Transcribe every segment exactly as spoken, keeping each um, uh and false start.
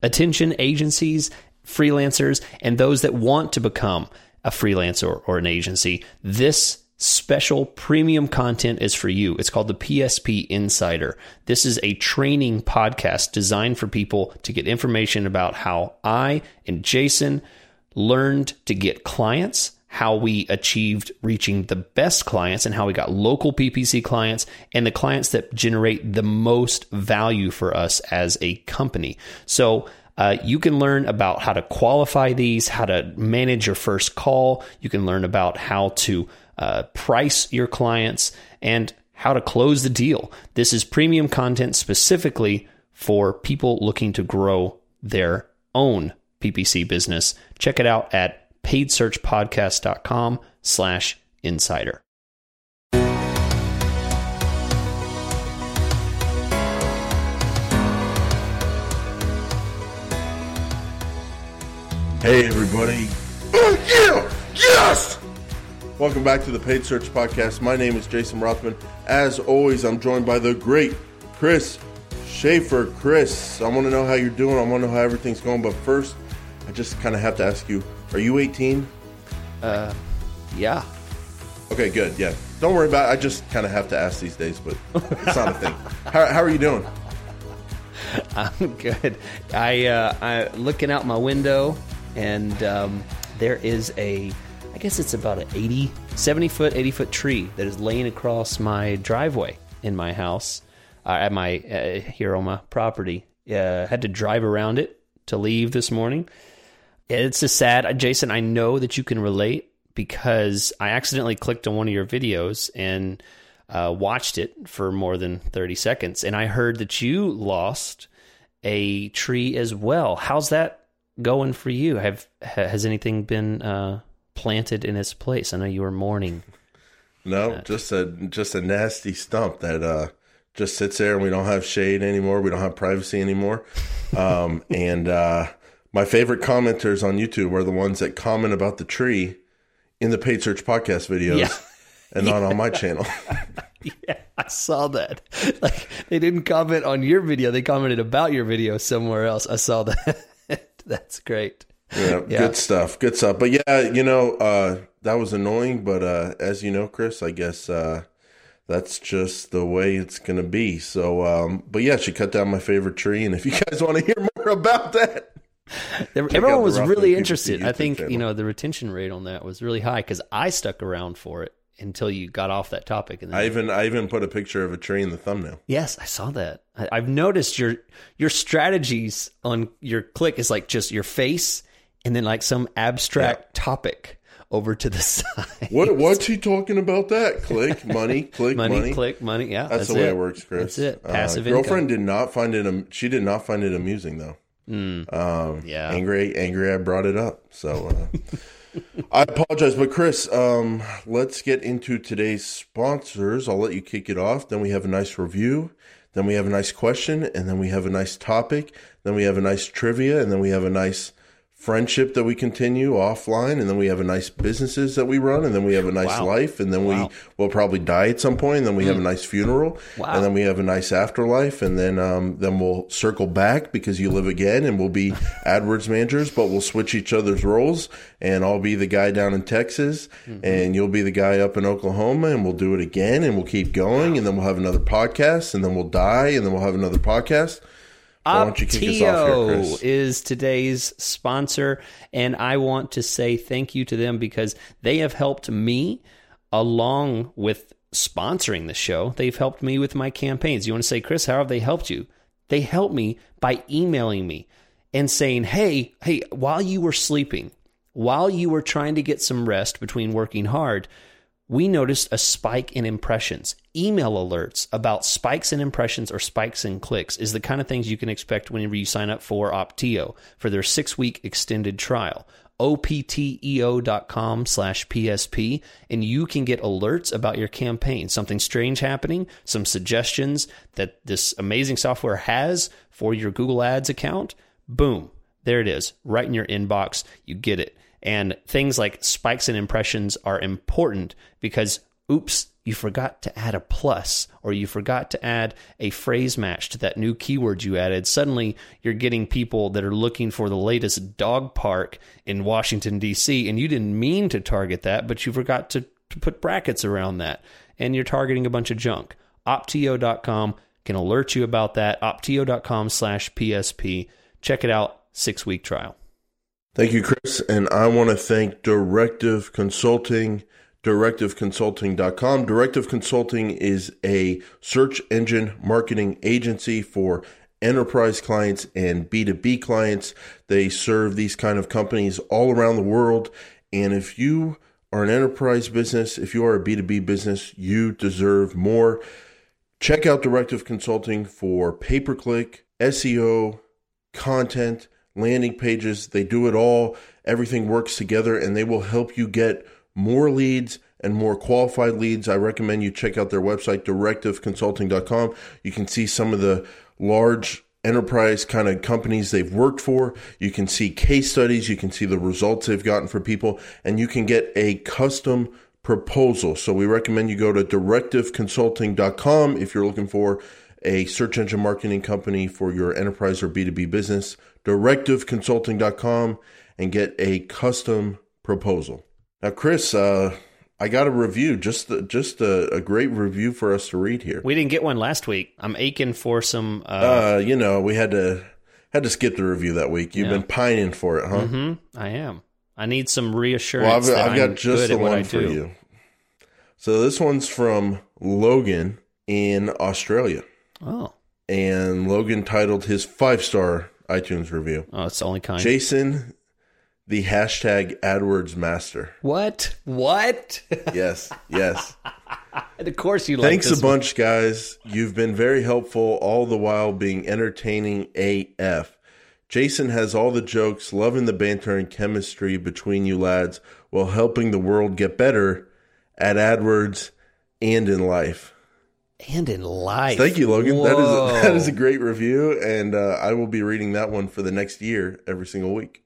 attention agencies, freelancers, and those that want to become a freelancer or an agency, this special premium content is for you. It's called the P S P Insider. This is a training podcast designed for people to get information about how I and Jason learned to get clients, how we achieved reaching the best clients, and how we got local P P C clients and the clients that generate the most value for us as a company. So Uh, you can learn about how to qualify these, how to manage your first call. You can learn about how to uh, price your clients and how to close the deal. This is premium content specifically for people looking to grow their own P P C business. Check it out at paidsearchpodcast.com slash insider. Hey everybody. Oh yeah! Yes! Welcome back to the Paid Search Podcast. My name is Jason Rothman. As always, I'm joined by the great Chris Schaefer. Chris, I want to know how you're doing. I want to know how everything's going. But first, I just kind of have to ask you, are you eighteen? Uh, yeah. Okay, good. Yeah. Don't worry about it. I just kind of have to ask these days, but it's not a thing. How, how are you doing? I'm good. I, uh, I looking out my window. And um, there is a, I guess it's about an eighty, seventy foot, eighty foot tree that is laying across my driveway in my house, uh, at my, uh, here on my property. Uh, had to drive around it to leave this morning. It's a sad, Jason, I know that you can relate because I accidentally clicked on one of your videos and uh, watched it for more than thirty seconds. And I heard that you lost a tree as well. How's that going for you? Have has anything been uh, planted in its place? I know you were mourning. No, that. just a just a nasty stump that uh, just sits there, and we don't have shade anymore. We don't have privacy anymore. Um, and uh, my favorite commenters on YouTube are the ones that comment about the tree in the Paid Search Podcast videos, yeah. and not yeah. on my channel. Yeah, I saw that. Like they didn't comment on your video; they commented about your video somewhere else. I saw that. That's great. Yeah, yeah, good stuff. Good stuff. But yeah, you know, uh, that was annoying. But uh, as you know, Chris, I guess uh, that's just the way it's going to be. So, um, but yeah, she cut down my favorite tree. And if you guys want to hear more about that, everyone was really interested. I think, channel. you know, the retention rate on that was really high because I stuck around for it until you got off that topic. And then I even I even put a picture of a tree in the thumbnail. Yes, I saw that. I, I've noticed your your strategies on your click is like just your face and then like some abstract yeah. topic over to the side. What what's he talking about? That click money, click money, money, click money. Yeah, that's, that's the it. way it works, Chris. That's it. Passive uh, girlfriend income. did not find it. She did not find it amusing though. Mm. Um, yeah, angry, angry. I brought it up. So. Uh, I apologize, but Chris, um, let's get into today's sponsors. I'll let you kick it off. Then we have a nice review. Then we have a nice question. And then we have a nice topic. Then we have a nice trivia. And then we have a nice friendship that we continue offline. And then we have a nice businesses that we run. And then we have a nice wow. life. And then wow. we will probably die at some point. And then we mm. have a nice funeral. Wow. And then we have a nice afterlife. And then um, then we'll circle back because you live again. And we'll be AdWords managers, but we'll switch each other's roles. And I'll be the guy down in Texas. Mm-hmm. And you'll be the guy up in Oklahoma. And we'll do it again. And we'll keep going. Wow. And then we'll have another podcast. And then we'll die. And then we'll have another podcast. Opteo is today's sponsor, and I want to say thank you to them because they have helped me along with sponsoring the show. They've helped me with my campaigns. You want to say, Chris, how have they helped you? They helped me by emailing me and saying, hey, hey, while you were sleeping, while you were trying to get some rest between working hard, we noticed a spike in impressions. Email alerts about spikes in impressions or spikes in clicks is the kind of things you can expect whenever you sign up for Opteo for their six-week extended trial. opteo.com slash PSP, and you can get alerts about your campaign, something strange happening, some suggestions that this amazing software has for your Google Ads account. Boom, there it is, right in your inbox. You get it. And things like spikes in impressions are important because, oops, you forgot to add a plus, or you forgot to add a phrase match to that new keyword you added, suddenly you're getting people that are looking for the latest dog park in Washington, D C, and you didn't mean to target that, but you forgot to, to put brackets around that, and you're targeting a bunch of junk. Optio dot com can alert you about that. Optio dot com slash P S P. Check it out. Six-week trial. Thank you, Chris. And I want to thank Directive Consulting, directive consulting dot com. Directive Consulting is a search engine marketing agency for enterprise clients and B two B clients. They serve these kind of companies all around the world. And if you are an enterprise business, if you are a B two B business, you deserve more. Check out Directive Consulting for pay-per-click, S E O, content, landing pages. They do it all. Everything works together, and they will help you get more leads and more qualified leads. I recommend you check out their website, directive consulting dot com. You can see some of the large enterprise kind of companies they've worked for. You can see case studies. You can see the results they've gotten for people, and you can get a custom proposal. So we recommend you go to directive consulting dot com if you're looking for a search engine marketing company for your enterprise or B two B business. directive consulting dot com and get a custom proposal. Now, Chris, uh, I got a review, just just a, a great review for us to read here. We didn't get one last week. I'm aching for some. Uh, uh, you know, we had to had to skip the review that week. You've yeah. been pining for it, huh? Mm-hmm. I am. I need some reassurance. Well, I've, that I've got I'm just the one for you. So this one's from Logan in Australia. Oh. And Logan titled his five-star iTunes review. Oh, it's the only kind. Jason, the hashtag AdWords master. What? What? Yes, yes. And of course you like Thanks this a bunch, one. guys. You've been very helpful, all the while being entertaining A F. Jason has all the jokes, loving the banter and chemistry between you lads, while helping the world get better at AdWords and in life. And in life. Thank you, Logan. Whoa. That is a, that is a great review, and uh, I will be reading that one for the next year every single week.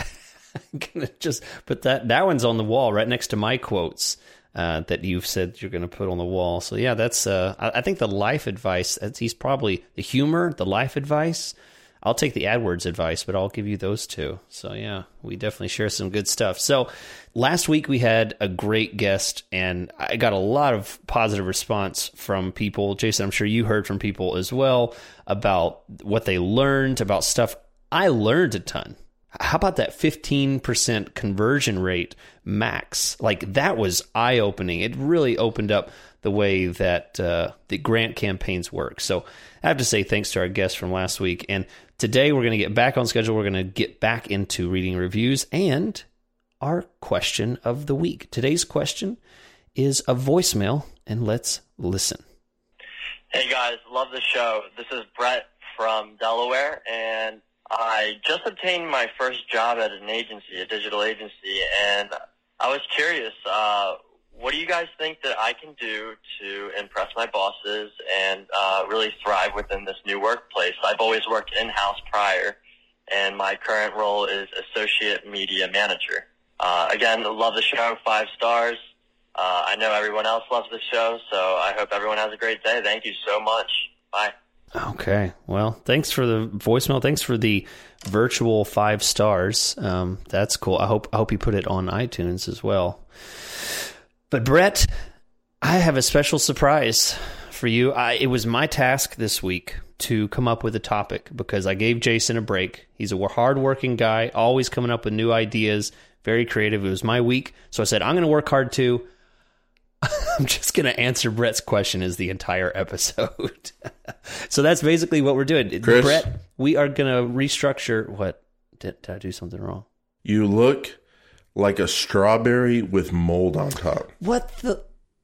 I'm gonna just put that. That one's on the wall right next to my quotes uh, that you've said you're going to put on the wall. So yeah, that's. Uh, I, I think the life advice. That's, he's probably the humor, the life advice. I'll take the AdWords advice, but I'll give you those two. So yeah, we definitely share some good stuff. So last week we had a great guest, and I got a lot of positive response from people. Jason, I'm sure you heard from people as well about what they learned, about stuff. I learned a ton. How about that fifteen percent conversion rate max? Like, that was eye-opening. It really opened up the way that uh, the grant campaigns work. So I have to say thanks to our guest from last week. And today we're going to get back on schedule. We're going to get back into reading reviews and our question of the week. Today's question is a voicemail, and let's listen. Hey guys, love the show. This is Brett from Delaware, and I just obtained my first job at an agency, a digital agency, and I was curious, uh, what do you guys think that I can do to impress my bosses and uh, really thrive within this new workplace? I've always worked in-house prior, and my current role is associate media manager. Uh, again, love the show, five stars. Uh, I know everyone else loves the show, so I hope everyone has a great day. Thank you so much. Bye. Okay. Well, thanks for the voicemail. Thanks for the virtual five stars. Um, that's cool. I hope I hope you put it on iTunes as well. But Brett, I have a special surprise for you. I, it was my task this week to come up with a topic because I gave Jason a break. He's a hardworking guy, always coming up with new ideas, very creative. It was my week, so I said, I'm going to work hard too. I'm just going to answer Brett's question as the entire episode. So that's basically what we're doing. Chris, Brett, we are going to restructure. What? Did, did I do something wrong? You look like a strawberry with mold on top. What the?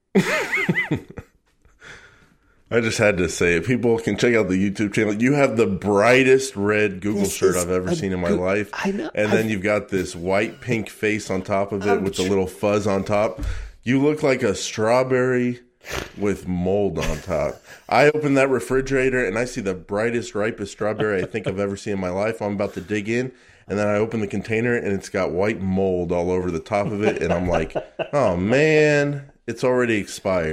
I just had to say it. People can check out the YouTube channel. You have the brightest red Google this shirt I've ever seen in my go- life. I know. And I've, then you've got this white pink face on top of it I'm with tr- the little fuzz on top. You look like a strawberry with mold on top. I open that refrigerator and I see the brightest, ripest strawberry I think I've ever seen in my life. I'm about to dig in. And then I open the container and it's got white mold all over the top of it. And I'm like, oh man, it's already expired.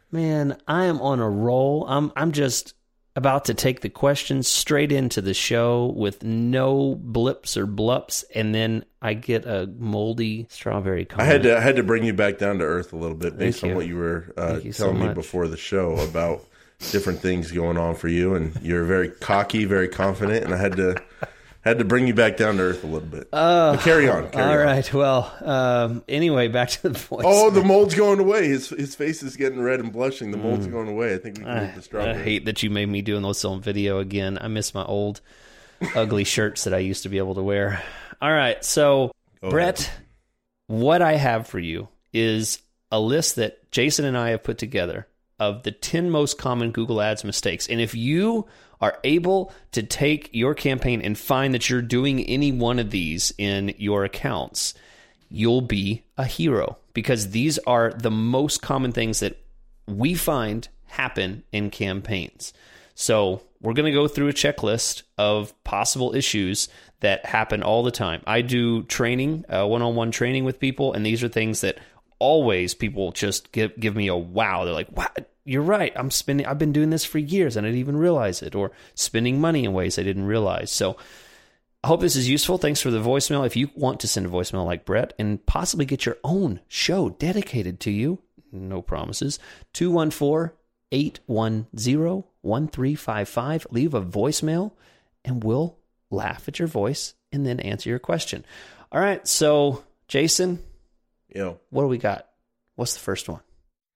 Man, I am on a roll. I'm I'm just about to take the questions straight into the show with no blips or blups, and then I get a moldy strawberry comment. I had to I had to bring you back down to earth a little bit based Thank on you. what you were uh, Thank you so telling me much. before the show about different things going on for you, and you're very cocky, very confident, and I had to had to bring you back down to earth a little bit. Uh, but carry on. Carry all on. right. Well, um, anyway, back to the voice. Oh, the mold's going away. His his face is getting red and blushing. The mold's going away. I think we can I, move the I strawberry. hate that you made me doing this on video again. I miss my old ugly shirts that I used to be able to wear. All right. So, Go Brett, ahead. what I have for you is a list that Jason and I have put together of the ten most common Google Ads mistakes. And if you are able to take your campaign and find that you're doing any one of these in your accounts, you'll be a hero, because these are the most common things that we find happen in campaigns. So we're going to go through a checklist of possible issues that happen all the time. I do training, uh, one-on-one training with people, and these are things that always people just give give me a wow. They're like, "Wow, you're right. I'm spending. I've been doing this for years, and I didn't even realize it." Or spending money in ways I didn't realize. So I hope this is useful. Thanks for the voicemail. If you want to send a voicemail like Brett and possibly get your own show dedicated to you, no promises. two one four, eight one zero, one three five five. Leave a voicemail, and we'll laugh at your voice and then answer your question. All right. So, Jason. Yo. What do we got? What's the first one?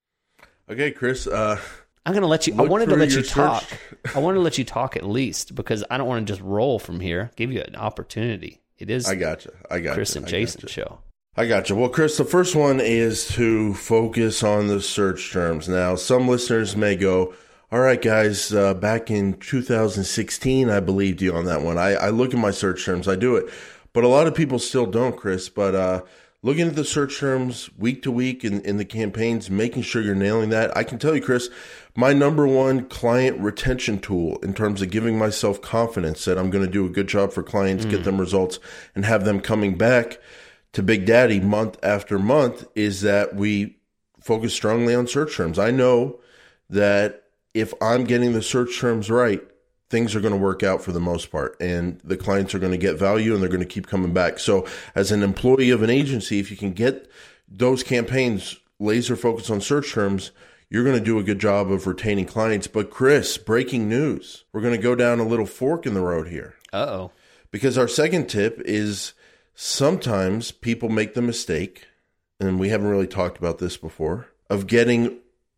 Okay, Chris. Uh, I'm going to let you. I Look wanted to through let you your talk. search. I wanted to let you talk at least, because I don't want to just roll from here. Give you an opportunity. It is I got you. I got Chris you. and I Jason gotcha. show. I got you. Well, Chris, the first one is to focus on the search terms. Now, some listeners may go, all right, guys, uh, back in two thousand sixteen, I believed you on that one. I, I look at my search terms. I do it. But a lot of people still don't, Chris. But uh, looking at the search terms week to week in, in the campaigns, making sure you're nailing that. I can tell you, Chris, my number one client retention tool in terms of giving myself confidence that I'm going to do a good job for clients, mm. get them results, and have them coming back to Big Daddy month after month is that we focus strongly on search terms. I know that if I'm getting the search terms right, things are going to work out for the most part, and the clients are going to get value and they're going to keep coming back. So as an employee of an agency, if you can get those campaigns laser focused on search terms, you're going to do a good job of retaining clients. But Chris, breaking news, we're going to go down a little fork in the road here. Uh-oh. Because our second tip is sometimes people make the mistake, and we haven't really talked about this before, of getting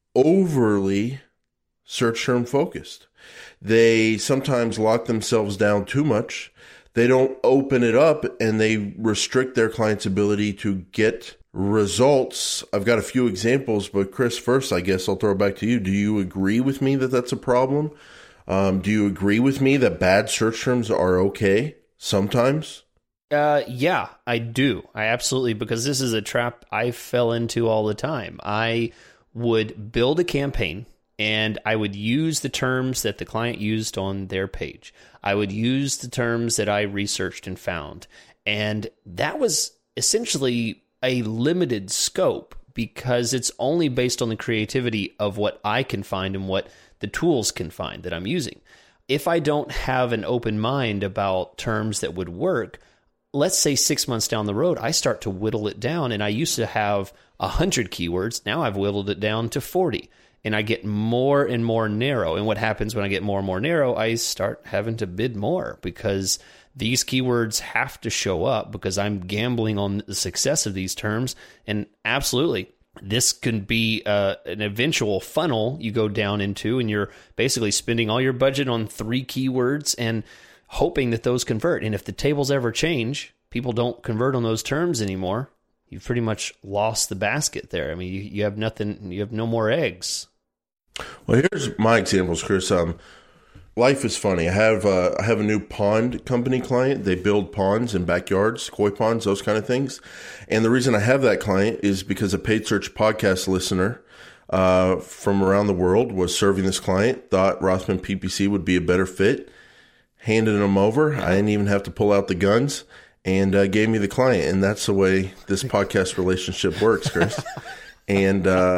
overly search term focused. They sometimes lock themselves down too much. They don't open it up, and they restrict their client's ability to get results. I've got a few examples, but Chris, first, I guess I'll throw it back to you. Do you agree with me that that's a problem? Um, do you agree with me that bad search terms are okay sometimes? Uh, yeah, I do. I absolutely, because this is a trap I fell into all the time. I would build a campaign, and I would use the terms that the client used on their page. I would use the terms that I researched and found. And that was essentially a limited scope, because it's only based on the creativity of what I can find and what the tools can find that I'm using. If I don't have an open mind about terms that would work, let's say six months down the road, I start to whittle it down, and I used to have one hundred keywords. Now I've whittled it down to forty, and I get more and more narrow. And what happens when I get more and more narrow, I start having to bid more, because these keywords have to show up, because I'm gambling on the success of these terms. And absolutely, this can be uh, an eventual funnel you go down into, and you're basically spending all your budget on three keywords and hoping that those convert. And if the tables ever change, people don't convert on those terms anymore, you've pretty much lost the basket there. I mean, you, you have nothing, you have no more eggs. Well, here's my examples, Chris. Um, life is funny. I have uh, I have a new pond company client. They build ponds in backyards, koi ponds, those kind of things. And the reason I have that client is because a paid search podcast listener uh, from around the world was serving this client, thought Rothman P P C would be a better fit, handed them over. I didn't even have to pull out the guns, and uh, gave me the client. And that's the way this podcast relationship works, Chris. And uh,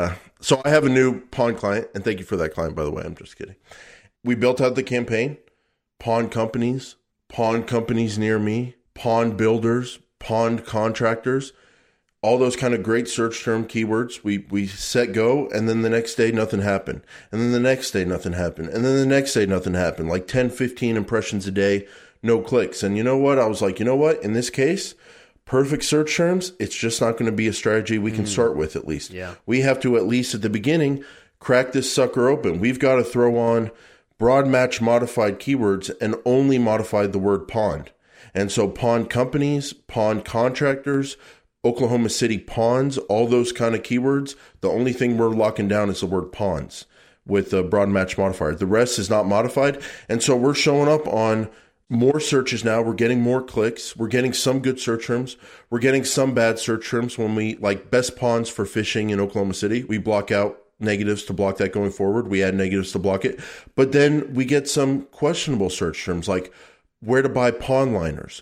So I have a new pawn client, and thank you for that client, by the way. I'm just kidding. We built out the campaign, pawn companies, pawn companies near me, pawn builders, pawn contractors, all those kind of great search term keywords. We we set go, and then the next day, nothing happened. And then the next day, nothing happened. And then the next day, nothing happened. Like ten, fifteen impressions a day, no clicks. And you know what? I was like, you know what? In this case, perfect search terms, it's just not going to be a strategy we can mm. start with, at least. Yeah. We have to, at least at the beginning, crack this sucker open. We've got to throw on broad match modified keywords and only modified the word pawned. And so pawn companies, pawn contractors, Oklahoma City pawns, all those kind of keywords, the only thing we're locking down is the word pawns with a broad match modifier. The rest is not modified. And so we're showing up on more searches now. We're getting more clicks. We're getting some good search terms. We're getting some bad search terms. When we, like best pawns for fishing in Oklahoma City, we block out negatives to block that going forward. We add negatives to block it. But then we get some questionable search terms like where to buy pawn liners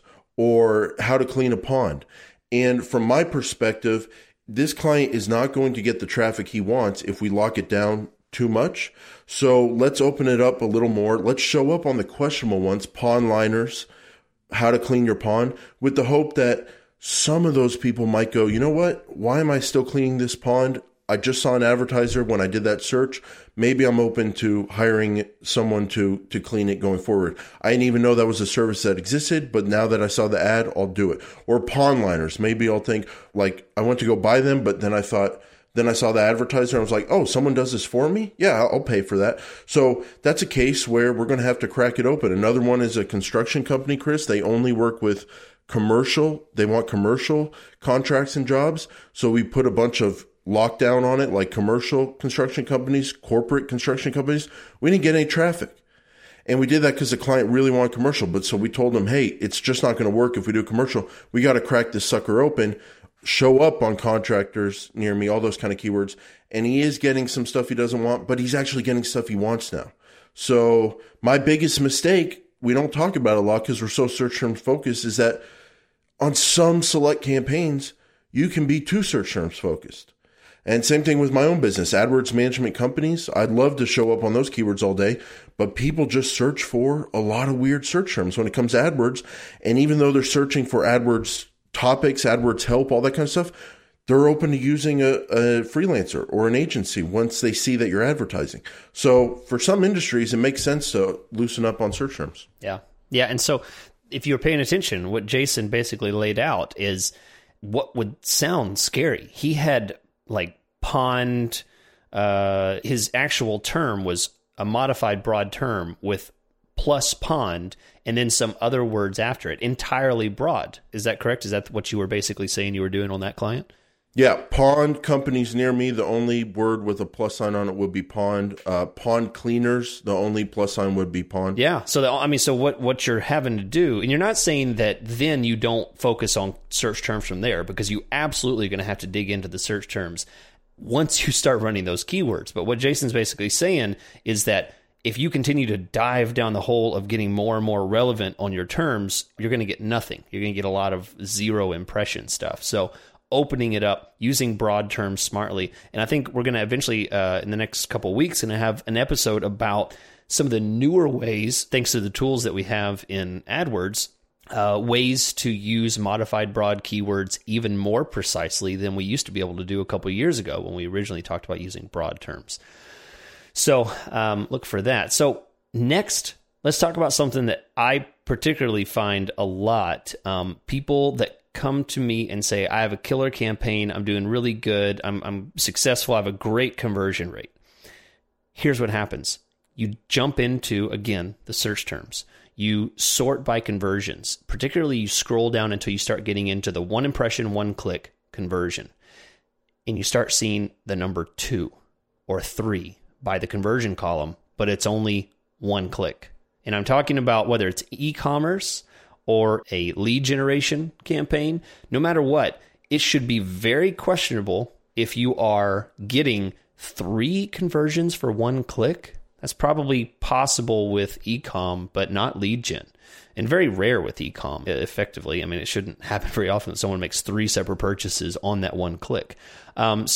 or how to clean a pond. And from my perspective, this client is not going to get the traffic he wants if we lock it down too much. So let's open it up a little more. Let's show up on the questionable ones, pawn liners, how to clean your pond, with the hope that some of those people might go, you know what? Why am I still cleaning this pond? I just saw an advertiser when I did that search. Maybe I'm open to hiring someone to, to clean it going forward. I didn't even know that was a service that existed, but now that I saw the ad, I'll do it. Or pawn liners. Maybe I'll think like I went to go buy them, but then I thought, then I saw the advertiser and I was like, oh, someone does this for me? Yeah, I'll pay for that. So that's a case where we're going to have to crack it open. Another one is a construction company, Chris. They only work with commercial. They want commercial contracts and jobs. So we put a bunch of lockdown on it, like commercial construction companies, corporate construction companies. We didn't get any traffic. And we did that because the client really wanted commercial. But so we told them, hey, it's just not going to work if we do commercial. We got to crack this sucker open, show up on contractors near me, all those kind of keywords. And he is getting some stuff he doesn't want, but he's actually getting stuff he wants now. So my biggest mistake, we don't talk about it a lot because we're so search term focused, is that on some select campaigns, you can be too search terms focused. And same thing with my own business, AdWords management companies. I'd love to show up on those keywords all day, but people just search for a lot of weird search terms when it comes to AdWords. And even though they're searching for AdWords topics, AdWords help, all that kind of stuff, they're open to using a, a freelancer or an agency once they see that you're advertising. So for some industries, it makes sense to loosen up on search terms. Yeah. Yeah. And so if you're paying attention, what Jason basically laid out is what would sound scary. He had like pond, uh, his actual term was a modified broad term with plus pond and then some other words after it, entirely broad. Is that correct? Is that what you were basically saying you were doing on that client? Yeah, pond companies near me, the only word with a plus sign on it would be pond. Uh, pond cleaners, the only plus sign would be pond. Yeah, so the, I mean, so what, what you're having to do, and you're not saying that then you don't focus on search terms from there, because you absolutely going to have to dig into the search terms once you start running those keywords. But what Jason's basically saying is that if you continue to dive down the hole of getting more and more relevant on your terms, you're going to get nothing. You're going to get a lot of zero impression stuff. So opening it up, using broad terms smartly. And I think we're going to eventually, uh, in the next couple of weeks, going to have an episode about some of the newer ways, thanks to the tools that we have in AdWords, uh, ways to use modified broad keywords even more precisely than we used to be able to do a couple of years ago when we originally talked about using broad terms. So um, look for that. So next, let's talk about something that I particularly find a lot. Um, people that come to me and say, I have a killer campaign, I'm doing really good, I'm, I'm successful, I have a great conversion rate. Here's what happens. You jump into, again, the search terms. You sort by conversions. Particularly, you scroll down until you start getting into the one impression, one click conversion. And you start seeing the number two or three by the conversion column, but it's only one click. And I'm talking about whether it's e-commerce or a lead generation campaign, no matter what, it should be very questionable if you are getting three conversions for one click. That's probably possible with e-com, but not lead gen. And very rare with e-com, effectively. I mean, it shouldn't happen very often that someone makes three separate purchases on that one click. Um, so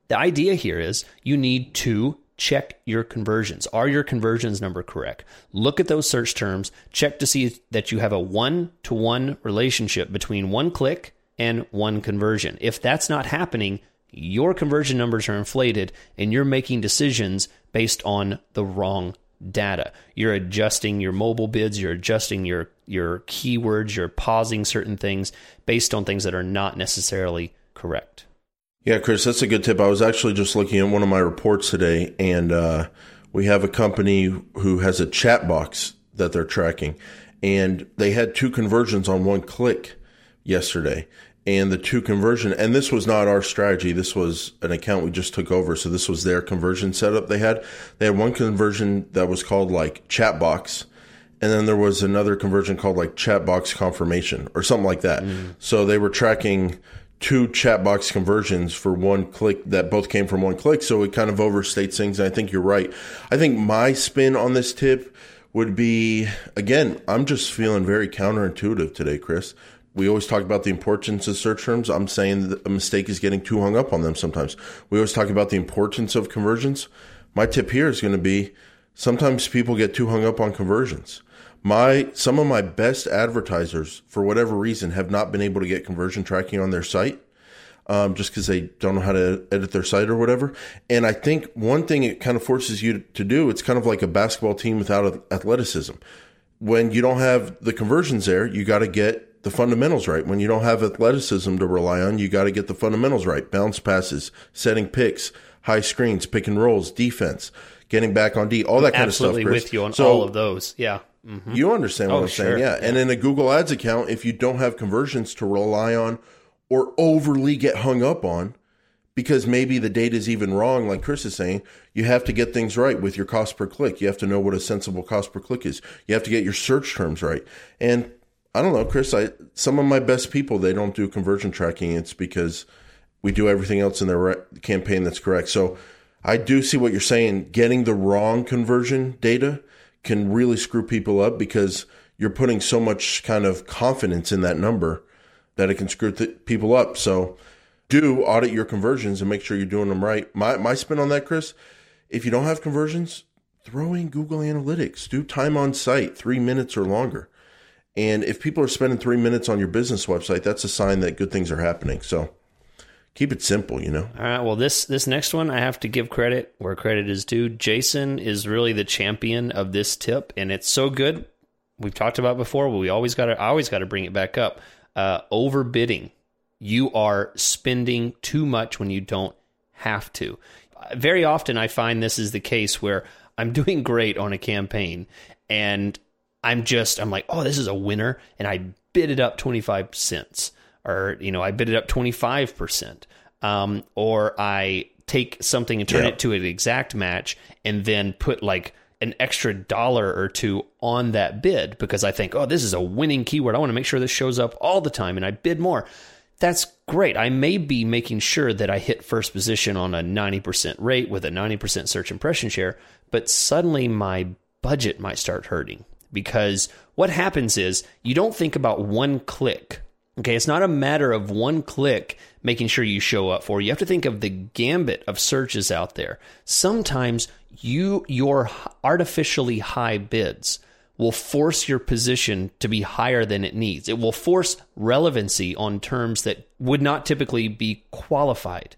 The idea here is you need to check your conversions. Are your conversions number correct? Look at those search terms, check to see that you have a one-to-one relationship between one click and one conversion. If that's not happening, your conversion numbers are inflated and you're making decisions based on the wrong data. You're adjusting your mobile bids, you're adjusting your, your keywords, you're pausing certain things based on things that are not necessarily correct. Yeah, Chris, that's a good tip. I was actually just looking at one of my reports today, and uh, we have a company who has a chat box that they're tracking, and they had two conversions on one click yesterday. And the two conversion, and this was not our strategy. This was an account we just took over. So this was their conversion setup they had. They had one conversion that was called like chat box. And then there was another conversion called like chat box confirmation or something like that. Mm. So they were tracking two chat box conversions for one click that both came from one click. So it kind of overstates things. And I think you're right. I think my spin on this tip would be, again, I'm just feeling very counterintuitive today, Chris. We always talk about the importance of search terms. I'm saying that a mistake is getting too hung up on them sometimes. We always talk about the importance of conversions. My tip here is going to be sometimes people get too hung up on conversions. My some of my best advertisers, for whatever reason, have not been able to get conversion tracking on their site um, just because they don't know how to edit their site or whatever. And I think one thing it kind of forces you to do, it's kind of like a basketball team without athleticism. When you don't have the conversions there, you got to get the fundamentals right. When you don't have athleticism to rely on, you got to get the fundamentals right. Bounce passes, setting picks, high screens, pick and rolls, defense, getting back on D, all that kind Absolutely of stuff, Chris. With you on so, all of those. Yeah. Mm-hmm. You understand what oh, I'm sure. saying? Yeah. yeah. And in a Google Ads account, if you don't have conversions to rely on or overly get hung up on, because maybe the data is even wrong, like Chris is saying, you have to get things right with your cost per click. You have to know what a sensible cost per click is. You have to get your search terms right. And I don't know, Chris, I, some of my best people, they don't do conversion tracking. It's because we do everything else in their re- campaign that's correct. So I do see what you're saying. Getting the wrong conversion data can really screw people up because you're putting so much kind of confidence in that number that it can screw th- people up. So do audit your conversions and make sure you're doing them right. My, my spin on that, Chris, if you don't have conversions, throw in Google Analytics. Do time on site, three minutes or longer. And if people are spending three minutes on your business website, that's a sign that good things are happening. So keep it simple, you know? All right. Well, this this next one, I have to give credit where credit is due. Jason is really the champion of this tip, and it's so good. We've talked about it before, but we always got to, I always got to bring it back up. Uh, overbidding. You are spending too much when you don't have to. Very often, I find this is the case where I'm doing great on a campaign, and I'm just, I'm like, oh, this is a winner. And I bid it up twenty-five cents or, you know, I bid it up twenty-five percent. Um, or I take something and turn yeah. it to an exact match and then put like an extra dollar or two on that bid because I think, oh, this is a winning keyword. I want to make sure this shows up all the time. And I bid more. That's great. I may be making sure that I hit first position on a ninety percent rate with a ninety percent search impression share, but suddenly my budget might start hurting. Because what happens is you don't think about one click. Okay, it's not a matter of one click making sure you show up for. You have to think of the gambit of searches out there. Sometimes you your artificially high bids will force your position to be higher than it needs. It will force relevancy on terms that would not typically be qualified.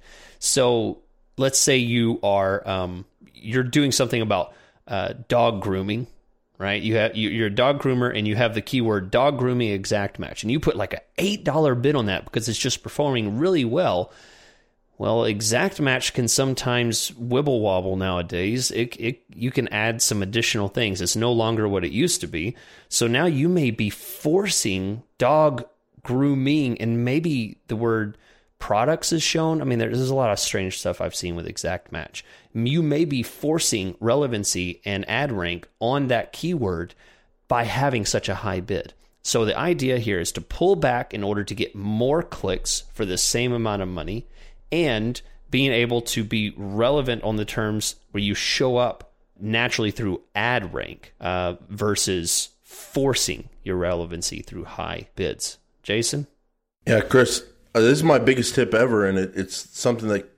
So let's say you are um, you're doing something about uh, dog grooming. Right, you have you, you're a dog groomer, and you have the keyword dog grooming exact match, and you put like a eight dollar bid on that because it's just performing really well. Well, exact match can sometimes wibble wobble nowadays. It it you can add some additional things. It's no longer what it used to be. So now you may be forcing dog grooming, and maybe the word products is shown. I mean, there's a lot of strange stuff I've seen with exact match. You may be forcing relevancy and ad rank on that keyword by having such a high bid. So the idea here is to pull back in order to get more clicks for the same amount of money and being able to be relevant on the terms where you show up naturally through ad rank uh, versus forcing your relevancy through high bids. Jason? Yeah, Chris, uh, this is my biggest tip ever, and it, it's something that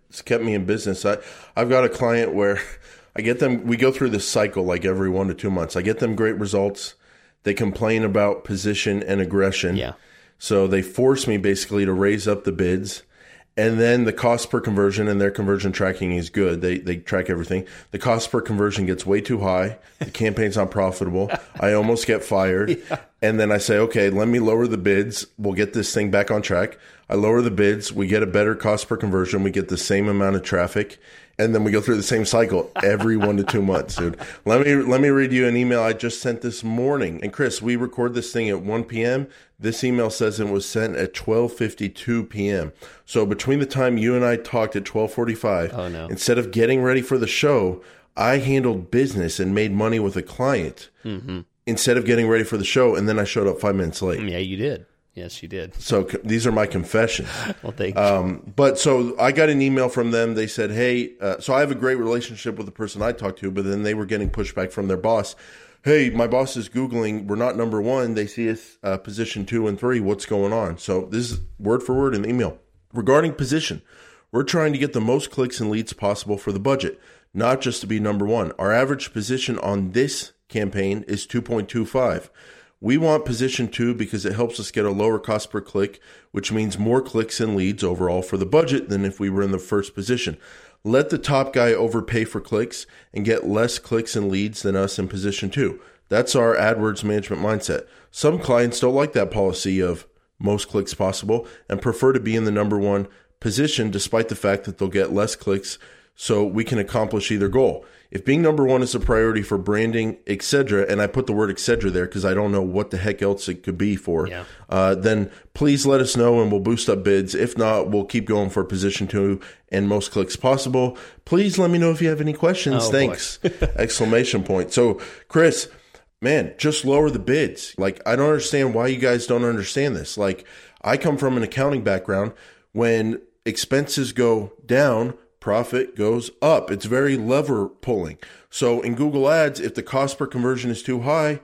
it's kept me in business. I, I've got a client where I get them, we go through this cycle like every one to two months. I get them great results. They complain about position and aggression. Yeah. So they force me basically to raise up the bids. And then the cost per conversion, and their conversion tracking is good. They they track everything. The cost per conversion gets way too high. The campaign's not profitable. I almost get fired. Yeah. And then I say, okay, let me lower the bids. We'll get this thing back on track. I lower the bids. We get a better cost per conversion. We get the same amount of traffic. And then we go through the same cycle every one to two months, dude. Let me let me read you an email I just sent this morning. And Chris, we record this thing at one p.m. This email says it was sent at twelve fifty-two p.m. So between the time you and I talked at twelve forty-five, oh, no. instead of getting ready for the show, I handled business and made money with a client mm-hmm. instead of getting ready for the show. And then I showed up five minutes late. Yeah, you did. Yes, you did. So c- these are my confessions. Well, thank you. Um, but so I got an email from them. They said, hey, uh, so I have a great relationship with the person I talked to, but then they were getting pushback from their boss. Hey, my boss is Googling. We're not number one. They see us uh, position two and three. What's going on? So this is word for word in the email. Regarding position, we're trying to get the most clicks and leads possible for the budget, not just to be number one. Our average position on this campaign is two point two five. We want position two because it helps us get a lower cost per click, which means more clicks and leads overall for the budget than if we were in the first position. Let the top guy overpay for clicks and get less clicks and leads than us in position two. That's our AdWords management mindset. Some clients don't like that policy of most clicks possible and prefer to be in the number one position despite the fact that they'll get less clicks so we can accomplish either goal. If being number one is a priority for branding, et cetera, and I put the word et cetera there because I don't know what the heck else it could be for, yeah. uh, then please let us know and we'll boost up bids. If not, we'll keep going for position two and most clicks possible. Please let me know if you have any questions. Oh, Thanks! Exclamation point. So, Chris, man, just lower the bids. Like, I don't understand why you guys don't understand this. Like, I come from an accounting background. When expenses go down, profit goes up. It's very lever pulling. So in Google Ads, if the cost per conversion is too high,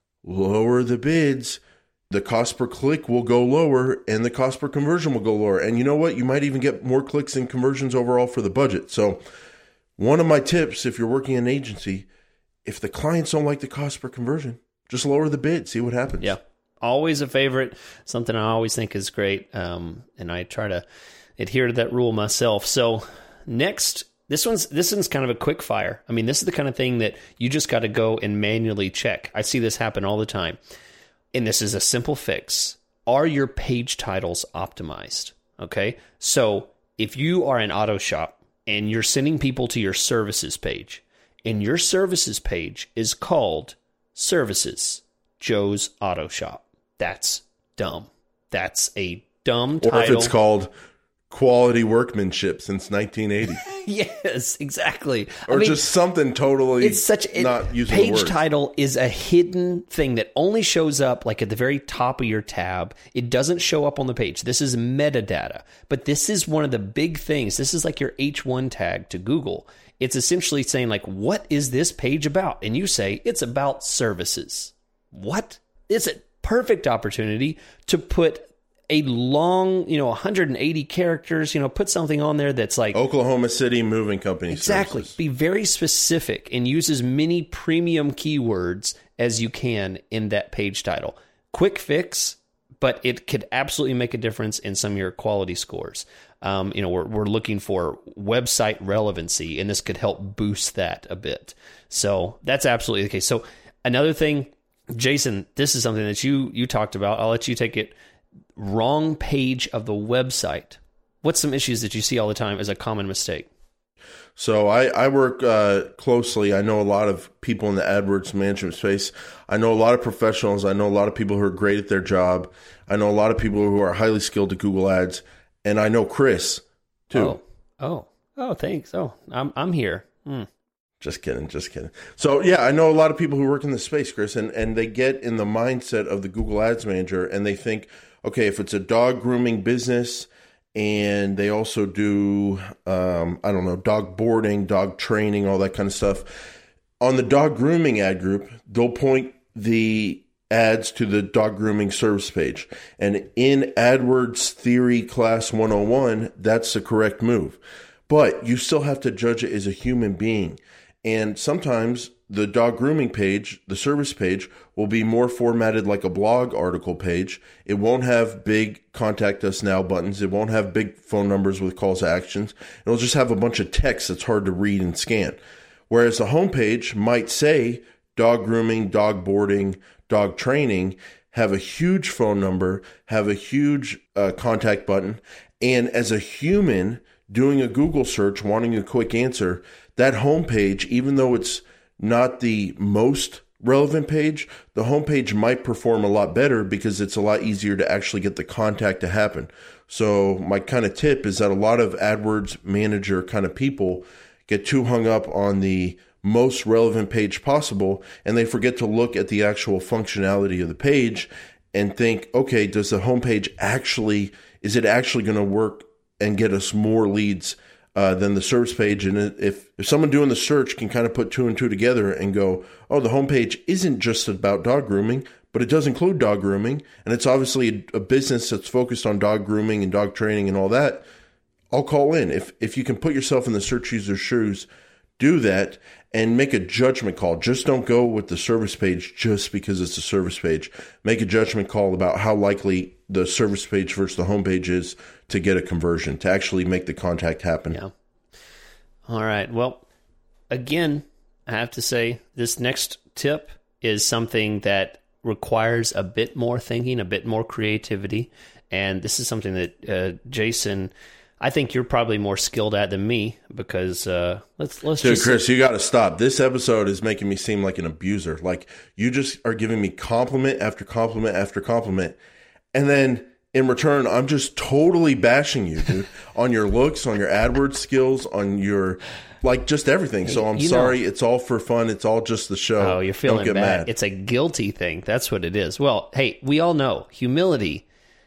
lower the bids. The cost per click will go lower and the cost per conversion will go lower. And you know what? You might even get more clicks and conversions overall for the budget. So one of my tips, if you're working in an agency, if the clients don't like the cost per conversion, just lower the bid, see what happens. Yeah. Always a favorite, something I always think is great. Um, and I try to adhere to that rule myself. So next, this one's this one's kind of a quick fire. I mean, this is the kind of thing that you just got to go and manually check. I see this happen all the time. And this is a simple fix. Are your page titles optimized? Okay? So if you are an auto shop and you're sending people to your services page, and your services page is called Services, Joe's Auto Shop, that's dumb. That's a dumb title. Or if it's called Quality Workmanship since nineteen eighty. Yes, exactly. Or I mean, just something totally it's such a, not using page the word. title is a hidden thing that only shows up like at the very top of your tab. It doesn't show up on the page. This is metadata. But this is one of the big things. This is like your H one tag to Google. It's essentially saying like, what is this page about? And you say, it's about services. What? It's a perfect opportunity to put a long, you know, one hundred eighty characters, you know, put something on there that's like Oklahoma City Moving Company Exactly. Services. Be very specific and use as many premium keywords as you can in that page title. Quick fix, but it could absolutely make a difference in some of your quality scores. Um, you know, we're we're looking for website relevancy, and this could help boost that a bit. So that's absolutely the case. So another thing, Jason, this is something that you you talked about. I'll let you take it. Wrong page of the website. What's some issues that you see all the time as a common mistake? So I, I work uh, closely. I know a lot of people in the AdWords management space. I know a lot of professionals. I know a lot of people who are great at their job. I know a lot of people who are highly skilled at Google Ads. And I know Chris, too. Oh, oh, oh thanks. Oh, I'm I'm here. Hmm. Just kidding, just kidding. So, yeah, I know a lot of people who work in this space, Chris, and, and they get in the mindset of the Google Ads Manager, and they think, okay, if it's a dog grooming business and they also do, um, I don't know, dog boarding, dog training, all that kind of stuff, on the dog grooming ad group, they'll point the ads to the dog grooming service page. And in AdWords Theory Class one oh one, that's the correct move. but you still have to judge it as a human being. And sometimes the dog grooming page, the service page, will be more formatted like a blog article page. It won't have big contact us now buttons. It won't have big phone numbers with calls to actions. It'll just have a bunch of text that's hard to read and scan. Whereas the homepage might say dog grooming, dog boarding, dog training, have a huge phone number, have a huge uh, contact button. And as a human doing a Google search, wanting a quick answer, that homepage, even though it's not the most relevant page, the homepage might perform a lot better because it's a lot easier to actually get the contact to happen. So my kind of tip is that a lot of AdWords manager kind of people get too hung up on the most relevant page possible, and they forget to look at the actual functionality of the page and think, okay, does the homepage actually, is it actually going to work and get us more leads uh, than the service page? And if, if someone doing the search can kind of put two and two together and go, oh, the homepage isn't just about dog grooming, but it does include dog grooming, and it's obviously a, a business that's focused on dog grooming and dog training and all that, I'll call in. If if you can put yourself in the search user's shoes, do that and make a judgment call. Just don't go with the service page just because it's a service page. Make a judgment call about how likely the service page versus the homepage is to get a conversion, to actually make the contact happen. Yeah. All right. Well, again, I have to say this next tip is something that requires a bit more thinking, a bit more creativity. And this is something that uh, Jason, I think you're probably more skilled at than me because uh, let's let's Dude, just Chris, you got to stop. This episode is making me seem like an abuser. Like you just are giving me compliment after compliment after compliment, and then in return, I'm just totally bashing you, dude, on your looks, on your AdWords skills, on your like just everything. So I'm You sorry. know- It's all for fun. It's all just the show. Oh, you're feeling Don't get bad. mad. It's a guilty thing. That's what it is. Well, hey, we all know humility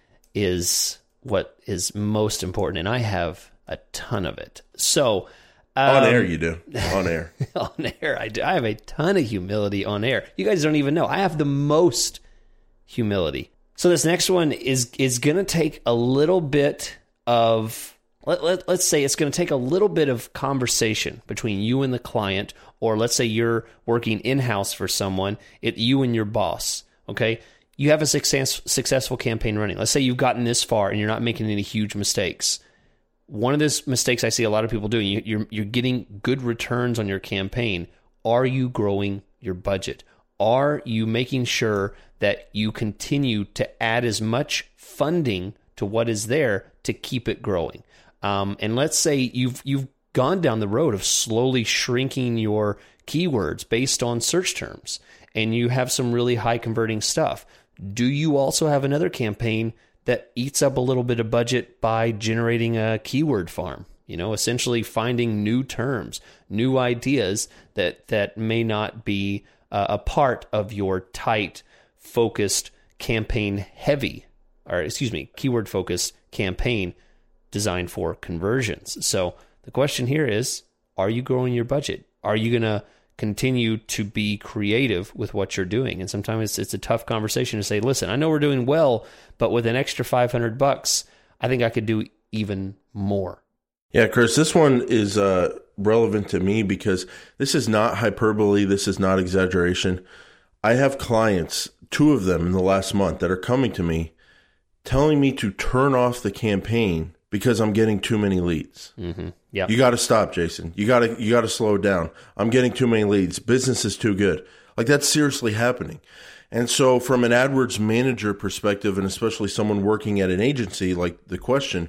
is what is most important, and I have a ton of it. So um, on air, you do. On air. on air, I do. I have a ton of humility on air. You guys don't even know. I have the most humility. So this next one is is going to take a little bit of, let, let, let's say it's going to take a little bit of conversation between you and the client, or let's say you're working in-house for someone, it, you and your boss, okay? You have a success, successful campaign running. Let's say you've gotten this far and you're not making any huge mistakes. One of those mistakes I see a lot of people doing, you, you're, you're getting good returns on your campaign. Are you growing your budget? Are you making sure that you continue to add as much funding to what is there to keep it growing? Um, and let's say you've you've gone down the road of slowly shrinking your keywords based on search terms, and you have some really high converting stuff. Do you also have another campaign that eats up a little bit of budget by generating a keyword farm? You know, essentially finding new terms, new ideas that that may not be uh, a part of your tight, focused campaign heavy, or excuse me, keyword focused campaign designed for conversions. So the question here is, are you growing your budget? Are you going to continue to be creative with what you're doing? And sometimes it's, it's a tough conversation to say, listen, I know we're doing well, but with an extra five hundred bucks, I think I could do even more. Yeah, Chris, this one is uh, relevant to me because this is not hyperbole. This is not exaggeration. I have clients, two of them in the last month, that are coming to me telling me to turn off the campaign because I'm getting too many leads. Mm-hmm. Yeah, You got to stop, Jason. You got to you got to slow it down. I'm getting too many leads. Business is too good. Like that's seriously happening. And so from an AdWords manager perspective, and especially someone working at an agency, like the question,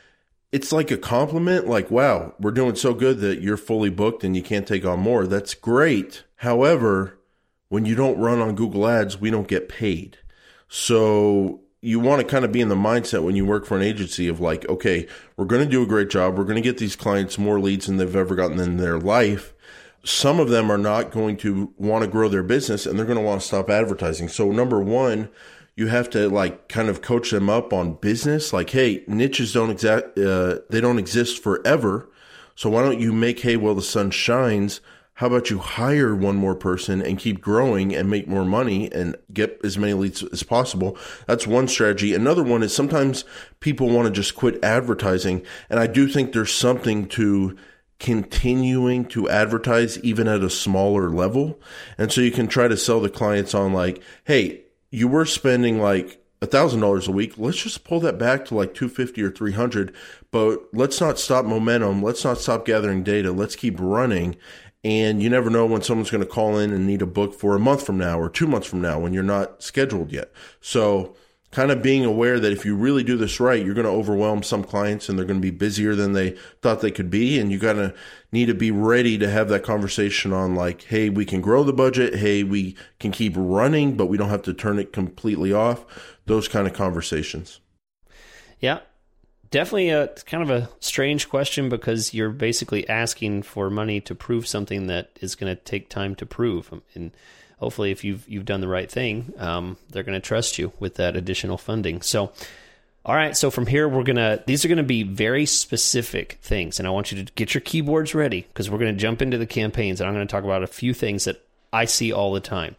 it's like a compliment. Like, wow, we're doing so good that you're fully booked and you can't take on more. That's great. However, when you don't run on Google Ads, we don't get paid. So you want to kind of be in the mindset when you work for an agency of like, okay, we're going to do a great job. We're going to get these clients more leads than they've ever gotten in their life. Some of them are not going to want to grow their business and they're going to want to stop advertising. So number one, you have to like kind of coach them up on business. Like, hey, niches don't exact, uh, they don't exist forever. So why don't you make hay while the sun shines? How about you hire one more person and keep growing and make more money and get as many leads as possible? That's one strategy. Another one is sometimes people want to just quit advertising. And I do think there's something to continuing to advertise even at a smaller level. And so you can try to sell the clients on like, hey, you were spending like a thousand dollars a week. Let's just pull that back to like two fifty or three hundred, but let's not stop momentum. Let's not stop gathering data. Let's keep running. And you never know when someone's going to call in and need a book for a month from now or two months from now when you're not scheduled yet. So kind of being aware that if you really do this right, you're going to overwhelm some clients and they're going to be busier than they thought they could be. And you got to need to be ready to have that conversation on like, hey, we can grow the budget. Hey, we can keep running, but we don't have to turn it completely off. Those kind of conversations. Yeah. Definitely a kind of a strange question because you're basically asking for money to prove something that is going to take time to prove. And hopefully if you've you've done the right thing, um, they're going to trust you with that additional funding. So, all right. So from here, we're going to, these are going to be very specific things. And I want you to get your keyboards ready because we're going to jump into the campaigns and I'm going to talk about a few things that I see all the time.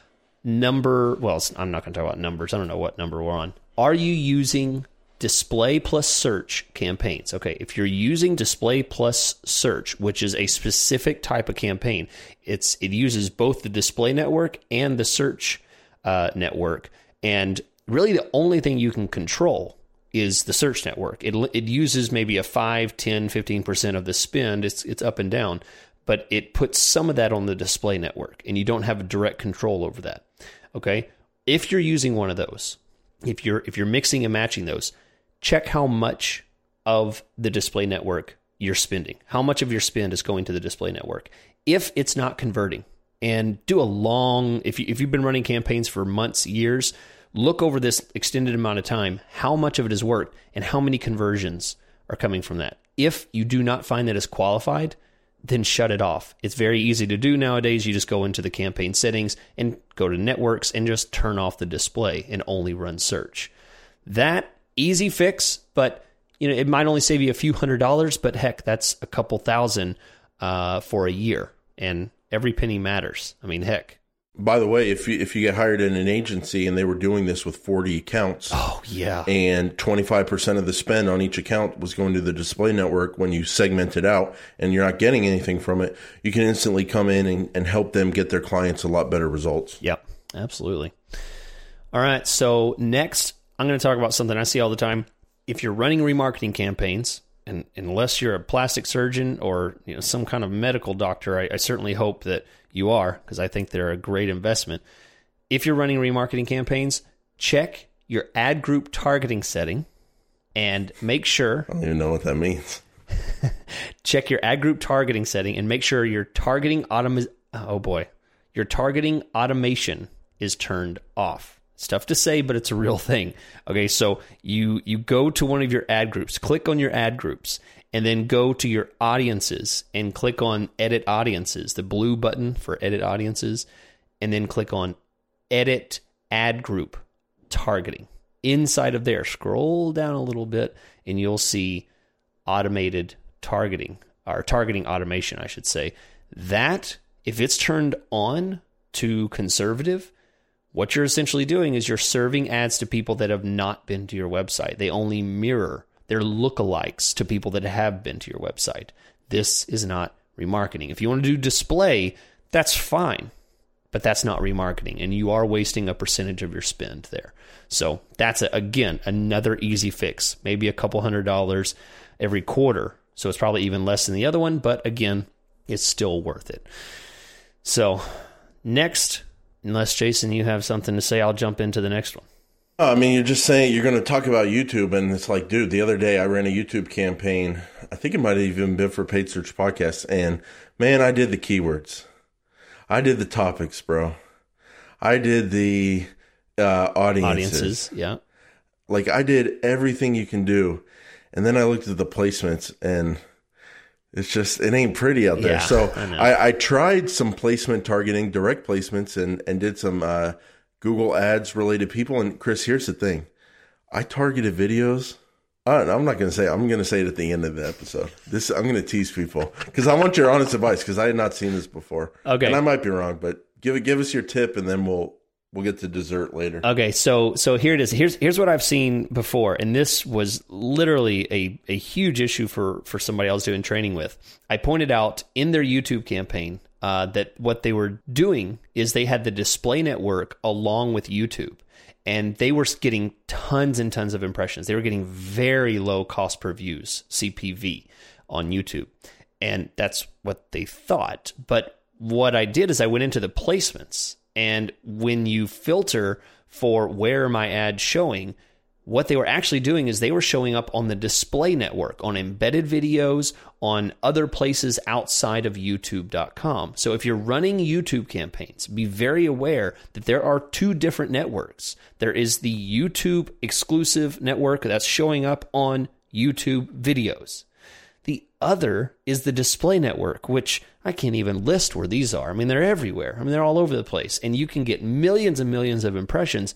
Number, well, I'm not going to talk about numbers. I don't know what number we're on. Are you using display plus search campaigns? Okay, if you're using display plus search, which is a specific type of campaign, it's it uses both the display network and the search uh, network, and really the only thing you can control is the search network. It it uses maybe a five, ten, fifteen percent of the spend. It's it's up and down, but it puts some of that on the display network, and you don't have direct control over that. Okay, if you're using one of those, if you're if you're mixing and matching those, check how much of the display network you're spending. How much of your spend is going to the display network? If it's not converting, and do a long, if, you, if you've been running campaigns for months, years, look over this extended amount of time, how much of it has worked and how many conversions are coming from that. If you do not find that as qualified, then shut it off. It's very easy to do nowadays. You just go into the campaign settings and go to networks and just turn off the display and only run search. That easy fix, but you know it might only save you a few hundred dollars, but heck, that's a couple thousand uh, for a year, and every penny matters. I mean, heck. By the way, if you if you get hired in an agency and they were doing this with forty accounts, oh yeah, and twenty-five percent of the spend on each account was going to the display network, when you segment it out and you're not getting anything from it, you can instantly come in and, and help them get their clients a lot better results. Yep, absolutely. All right, so next, I'm going to talk about something I see all the time. If you're running remarketing campaigns, and unless you're a plastic surgeon or you know some kind of medical doctor, I, I certainly hope that you are, because I think they're a great investment. If you're running remarketing campaigns, check your ad group targeting setting and make sure... I don't even know what that means. Check your ad group targeting setting and make sure your targeting autom- oh boy, your targeting automation is turned off. It's tough to say, but it's a real thing. Okay, so you you go to one of your ad groups, click on your ad groups, and then go to your audiences and click on Edit Audiences, the blue button for Edit Audiences, and then click on Edit Ad Group Targeting. Inside of there, scroll down a little bit, and you'll see automated targeting, or targeting automation, I should say. That, if it's turned on to conservative, what you're essentially doing is you're serving ads to people that have not been to your website. They only mirror their lookalikes to people that have been to your website. This is not remarketing. If you want to do display, that's fine, but that's not remarketing, and you are wasting a percentage of your spend there. So that's, a, again, another easy fix. Maybe a couple hundred dollars every quarter, so it's probably even less than the other one, but again, it's still worth it. So next... Unless, Jason, you have something to say, I'll jump into the next one. I mean, you're just saying you're going to talk about YouTube, and it's like, dude, the other day I ran a YouTube campaign. I think it might have even been for Paid Search Podcasts, and man, I did the keywords. I did the topics, bro. I did the uh, audiences. Audiences, yeah. Like, I did everything you can do, and then I looked at the placements, and... It's just, it ain't pretty out there. Yeah, so I, I, I tried some placement targeting, direct placements, and, and did some uh, Google ads related people. And Chris, here's the thing. I targeted videos Uh, I'm not going to say. I'm going to say it at the end of the episode. This I'm going to tease people because I want your honest advice because I had not seen this before. Okay, and I might be wrong, but give it. Give us your tip, and then we'll we'll get to dessert later. Okay, so so here it is. Here's here's what I've seen before, and this was literally a a huge issue for for somebody I was doing training with. I pointed out in their YouTube campaign uh, that what they were doing is they had the display network along with YouTube. And they were getting tons and tons of impressions. They were getting very low cost per views, C P V, on YouTube. And that's what they thought. But what I did is I went into the placements. And when you filter for where are my ads showing, what they were actually doing is they were showing up on the display network, on embedded videos, on other places outside of YouTube dot com. So if you're running YouTube campaigns, be very aware that there are two different networks. There is the YouTube exclusive network that's showing up on YouTube videos. The other is the display network, which I can't even list where these are. I mean, they're everywhere. I mean, they're all over the place. And you can get millions and millions of impressions.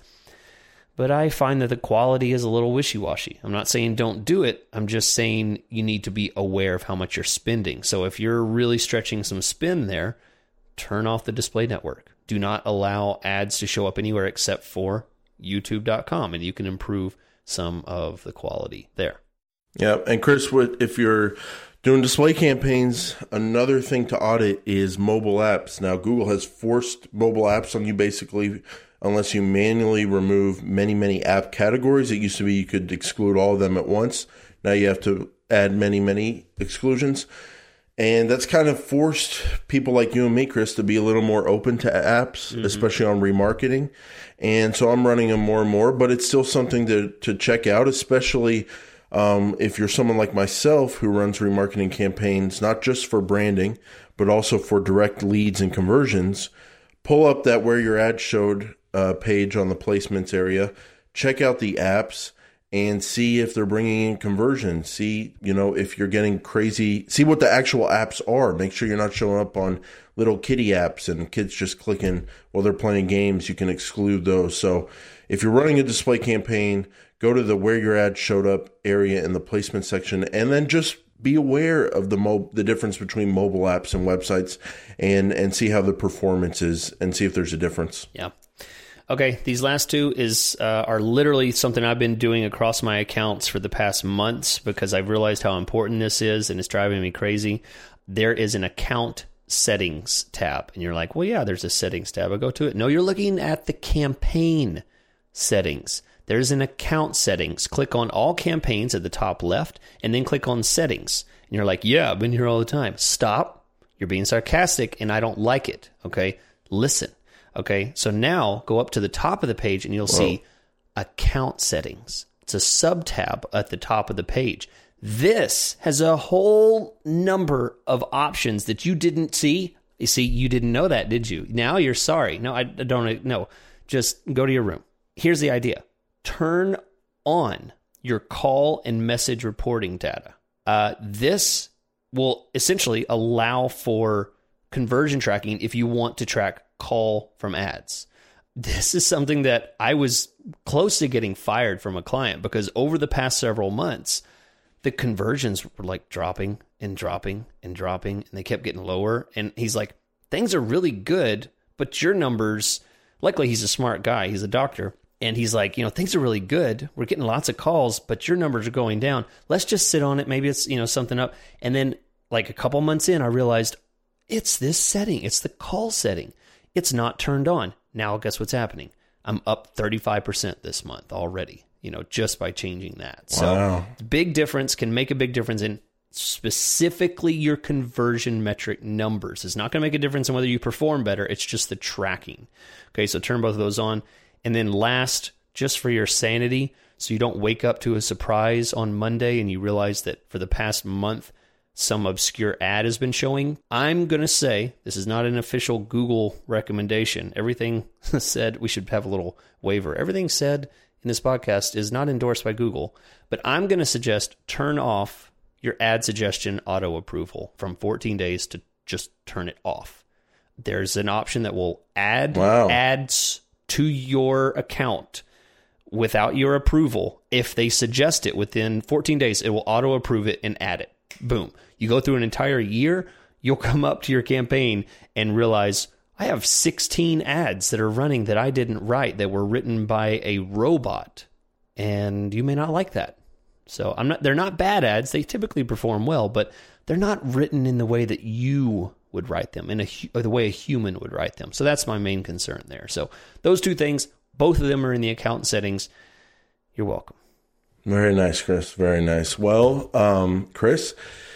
But I find that the quality is a little wishy-washy. I'm not saying don't do it. I'm just saying you need to be aware of how much you're spending. So if you're really stretching some spend there, turn off the display network. Do not allow ads to show up anywhere except for YouTube dot com, and you can improve some of the quality there. Yeah, and Chris, if you're doing display campaigns, another thing to audit is mobile apps. Now, Google has forced mobile apps on you basically unless you manually remove many, many app categories. It used to be you could exclude all of them at once. Now you have to add many, many exclusions. And that's kind of forced people like you and me, Chris, to be a little more open to apps, mm-hmm. especially on remarketing. And so I'm running them more and more, but it's still something to, to check out, especially um, if you're someone like myself who runs remarketing campaigns, not just for branding, but also for direct leads and conversions. Pull up that where your ad showed Uh, page on the placements area, check out the apps and see if they're bringing in conversion. See, you know, if you're getting crazy, see what the actual apps are. Make sure you're not showing up on little kiddie apps and kids just clicking while they're playing games. You can exclude those. So if you're running a display campaign, go to the where your ad showed up area in the placement section, and then just be aware of the mo- the difference between mobile apps and websites, and, and see how the performance is and see if there's a difference. Yeah. Okay, these last two is uh, are literally something I've been doing across my accounts for the past months because I've realized how important this is, and it's driving me crazy. There is an account settings tab, and you're like, well, yeah, there's a settings tab. I go to it. No, you're looking at the campaign settings. There's an account settings. Click on all campaigns at the top left, and then click on settings. And you're like, yeah, I've been here all the time. Stop. You're being sarcastic, and I don't like it. Okay, listen. Okay, so now go up to the top of the page and you'll Whoa. see account settings. It's a sub-tab at the top of the page. This has a whole number of options that you didn't see. You see, you didn't know that, did you? Now you're sorry. No, I don't know. Just go to your room. Here's the idea. Turn on your call and message reporting data. Uh, this will essentially allow for conversion tracking if you want to track call from ads. This is something that I was close to getting fired from a client because over the past several months, the conversions were like dropping and dropping and dropping, and they kept getting lower. And he's like, things are really good, but your numbers, luckily he's a smart guy, he's a doctor. And he's like, you know, things are really good. We're getting lots of calls, but your numbers are going down. Let's just sit on it. Maybe it's, you know, something up. And then like a couple months in, I realized it's this setting. It's the call setting. It's not turned on. Now, guess what's happening? I'm up thirty-five percent this month already, you know, just by changing that. Wow. So big difference, can make a big difference in specifically your conversion metric numbers. It's not going to make a difference in whether you perform better. It's just the tracking. Okay, so turn both of those on. And then last, just for your sanity, so you don't wake up to a surprise on Monday and you realize that for the past month, some obscure ad has been showing. I'm going to say, this is not an official Google recommendation. Everything said, we should have a little waiver. Everything said in this podcast is not endorsed by Google, but I'm going to suggest turn off your ad suggestion auto approval from fourteen days to just turn it off. There's an option that will add wow. ads to your account without your approval. If they suggest it within fourteen days, it will auto approve it and add it. Boom. You go through an entire year, you'll come up to your campaign and realize, I have sixteen ads that are running that I didn't write, that were written by a robot. And you may not like that. So I'm not, they're not bad ads. They typically perform well, but they're not written in the way that you would write them, in a, or the way a human would write them. So that's my main concern there. So those two things, both of them are in the account settings. You're welcome. Very nice, Chris. Very nice. Well, um, Chris,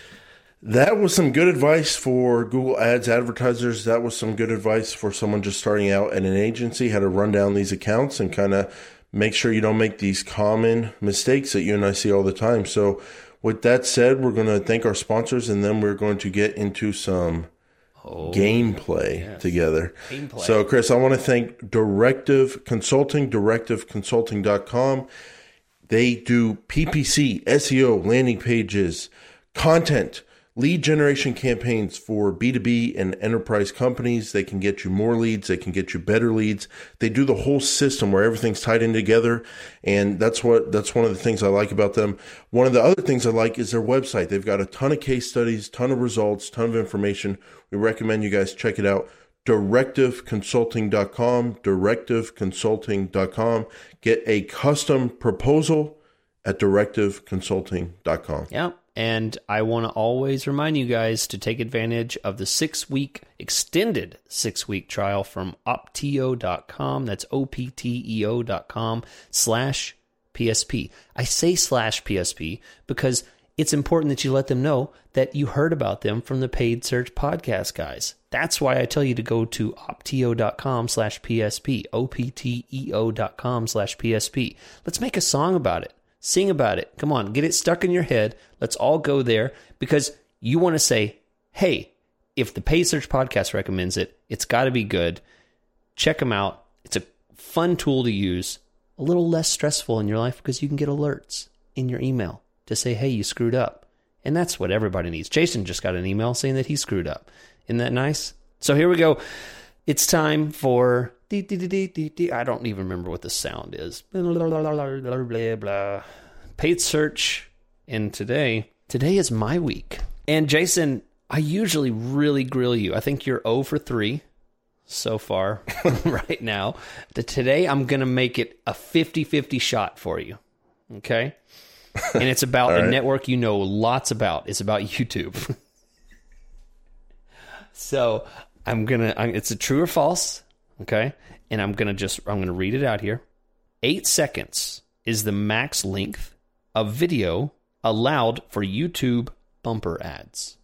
that was some good advice for Google Ads advertisers. That was some good advice for someone just starting out at an agency, how to run down these accounts and kind of make sure you don't make these common mistakes that you and I see all the time. So with that said, we're going to thank our sponsors, and then we're going to get into some oh, gameplay yes. together. Gameplay. So, Chris, I want to thank Directive Consulting, directive consulting dot com. They do P P C, S E O, landing pages, content, lead generation campaigns for B two B and enterprise companies. They can get you more leads. They can get you better leads. They do the whole system where everything's tied in together. And that's what, that's one of the things I like about them. One of the other things I like is their website. They've got a ton of case studies, ton of results, ton of information. We recommend you guys check it out. directive consulting dot com, directive consulting dot com. Get a custom proposal at directive consulting dot com. Yeah. And I want to always remind you guys to take advantage of the six-week, extended six-week trial from opteo dot com. That's O P T E O dot com slash P S P. I say slash P S P because it's important that you let them know that you heard about them from the Paid Search Podcast guys. That's why I tell you to go to opteo dot com slash P S P, O P T E O dot com slash P S P. Let's make a song about it. Sing about it. Come on, get it stuck in your head. Let's all go there because you want to say, hey, if the Paid Search Podcast recommends it, it's got to be good. Check them out. It's a fun tool to use, a little less stressful in your life because you can get alerts in your email to say, hey, you screwed up. And that's what everybody needs. Jason just got an email saying that he screwed up. Isn't that nice? So here we go. It's time for... I don't even remember what the sound is. Blah, blah, blah, blah, blah. Paid search. And today, today is my week. And Jason, I usually really grill you. I think you're zero for three so far right now. But today, I'm going to make it a fifty-fifty shot for you. Okay? And it's about a right. network you know lots about. It's about YouTube. So I'm going to, it's a true or false. Okay. And I'm going to just, I'm going to read it out here. Eight seconds is the max length of video allowed for YouTube bumper ads.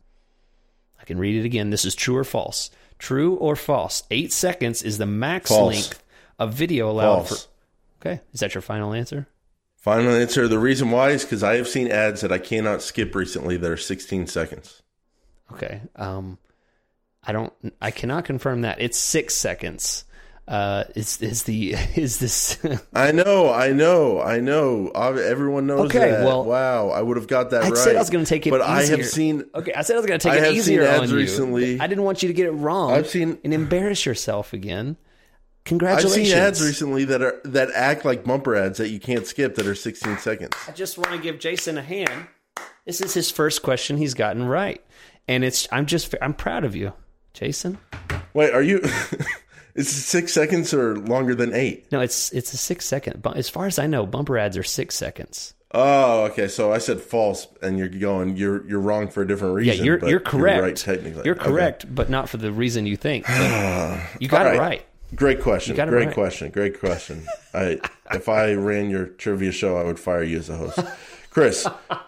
I can read it again. This is true or false. True or false. Eight seconds is the max false. length of video allowed false. for. Okay. Is that your final answer? Final answer. The reason why is because I have seen ads that I cannot skip recently that are sixteen seconds. Okay. Um, I don't, I cannot confirm that. It's six seconds. Uh, is, is the, is this? I know, I know, I know. Everyone knows okay, that. Well, wow, I would have got that I right. I said I was going to take it but easier. I have seen. Okay, I said I was going to take I it easier seen on ads you. Recently. I didn't want you to get it wrong. I've seen and embarrass yourself again. Congratulations. I've seen ads recently that are that act like bumper ads that you can't skip that are sixteen seconds. I just want to give Jason a hand. This is his first question he's gotten right, and it's I'm just I'm proud of you, Jason. Wait, are you? Is it six seconds or longer than eight? No, it's it's a six second. As far as I know, bumper ads are six seconds. Oh, okay. So I said false, and you're going. You're you're wrong for a different reason. Yeah, you're you're correct. You're right, technically. You're correct, okay. But not for the reason you think. You got right. it right. Great question. Great right. question. Great question. I if I ran your trivia show, I would fire you as a host, Chris.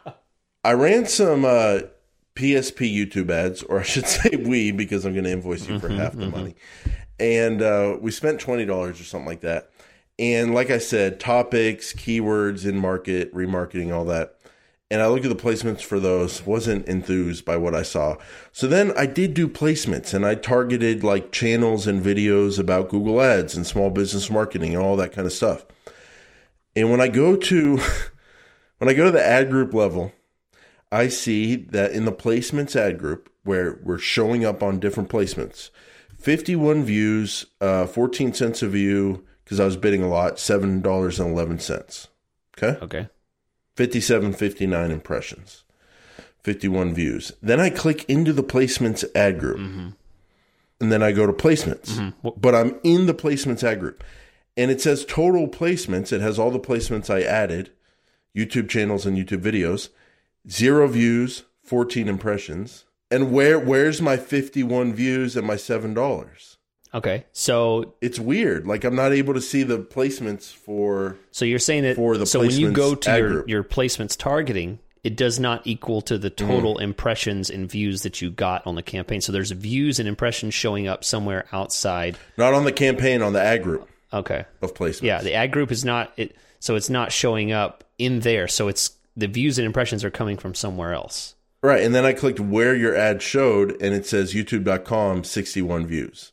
I ran some uh, P S P YouTube ads, or I should say we, because I'm going to invoice you for mm-hmm, half the mm-hmm. money. And uh, we spent twenty dollars or something like that. And like I said, topics, keywords, in market, remarketing, all that. And I looked at the placements for those, wasn't enthused by what I saw. So then I did do placements, and I targeted like channels and videos about Google Ads and small business marketing and all that kind of stuff. And when I go to when I go to the ad group level, I see that in the placements ad group, where we're showing up on different placements, fifty-one views, uh, fourteen cents a view, because I was bidding a lot, seven dollars and eleven cents. Okay? Okay. fifty-seven fifty-nine impressions. fifty-one views. Then I click into the placements ad group. Mm-hmm. And then I go to placements. Mm-hmm. But I'm in the placements ad group. And it says total placements. It has all the placements I added, YouTube channels and YouTube videos. Zero views, fourteen impressions. And where where's my fifty-one views and my seven dollars? Okay. So it's weird. Like I'm not able to see the placements for So you're saying that for the so when you go to your, group. your placements targeting, it does not equal to the total mm. impressions and views that you got on the campaign. So there's views and impressions showing up somewhere outside. Not on the campaign, on the ad group. Okay. Of placements. Yeah, the ad group is not it. So it's not showing up in there. So it's the views and impressions are coming from somewhere else. Right, and then I clicked where your ad showed, and it says YouTube dot com, sixty-one views.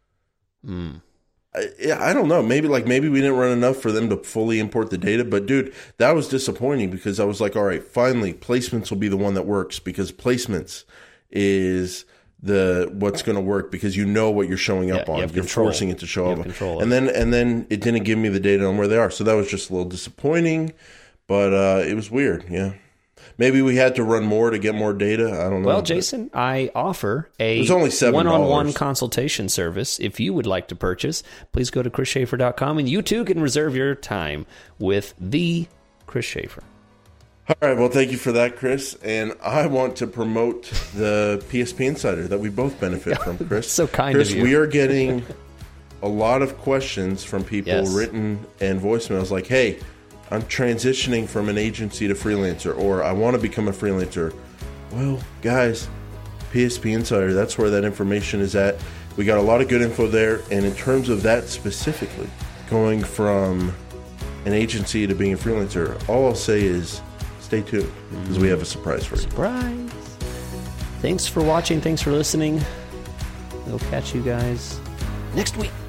Hmm. I, yeah, I don't know. Maybe like maybe we didn't run enough for them to fully import the data. But dude, that was disappointing because I was like, all right, finally, placements will be the one that works because placements is the what's going to work because you know what you're showing up yeah, on. You you're control. forcing it to show you up, control and then and then it didn't give me the data on where they are. So that was just a little disappointing. But uh, it was weird. Yeah. Maybe we had to run more to get more data. I don't know. Well, Jason, I offer a It's only seven dollars. one-on-one consultation service. If you would like to purchase, please go to chris schaefer dot com, and you too can reserve your time with the Chris Schaefer. All right. Well, thank you for that, Chris. And I want to promote the P S P Insider that we both benefit from, Chris. So kind Chris, of you. we are getting a lot of questions from people, Yes. written and voicemails, like, hey, I'm transitioning from an agency to freelancer, or I want to become a freelancer. Well, guys, P S P Insider, that's where that information is at. We got a lot of good info there. And in terms of that specifically, going from an agency to being a freelancer, all I'll say is stay tuned because we have a surprise for you. Surprise. Thanks for watching. Thanks for listening. We'll catch you guys next week.